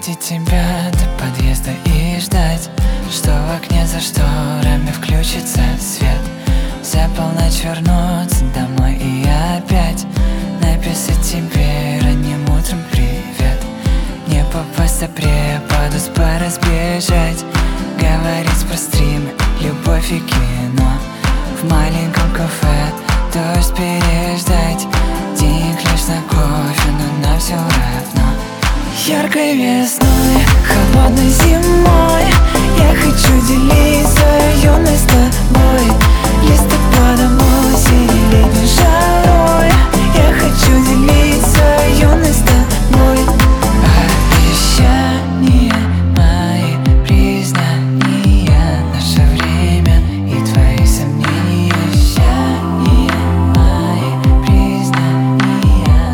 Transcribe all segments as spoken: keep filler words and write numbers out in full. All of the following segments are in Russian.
видеть тебя до подъезда и ждать, что в окне за шторами включится свет. За полночь вернуться домой и опять написать тебе ранним утром привет. Не попасть за преподу, с пары сбежать, говорить про стримы, любовь и кино. В маленьком кафе дождь переждать, денег лишь на кофе, но нам все равно. Яркой весной, холодной зимой я хочу делить свою юность с тобой. Листопадом, осенью, летней жарой я хочу делить свою юность с тобой. Обещания мои, признания, наше время и твои сомнения. Обещания мои, признания.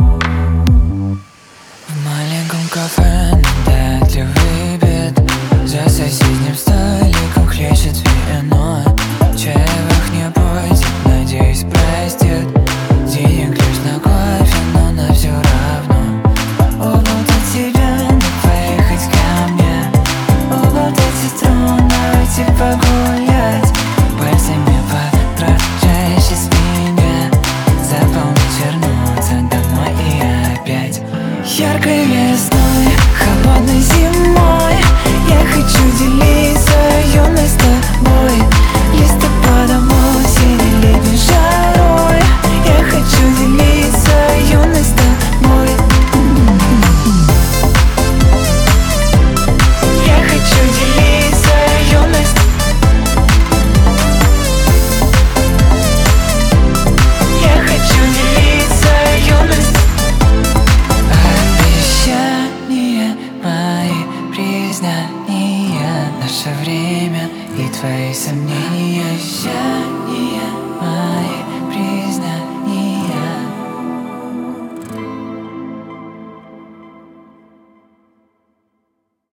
В маленьком кафе на датливый бед, за соседним столиком хлещет вино. Чаевых не будет, надеюсь, простит. Денег лишь на кофе, но на все равно. Уболтать тебя, не поехать ко мне, уболтать сестру, выйти погулять, пальцами по дрожащей спине, за полночь вернуться домой и опять. Яркой весной, холодной зимой я хочу делить свою юность с тобой. Листопадом, осенью, летней жарой я хочу делить свою юность с тобой. Я хочу делить свою юность. Я хочу делить свою юность. Обещания мои, признания, наше время и твои сомнения. Обещания мои.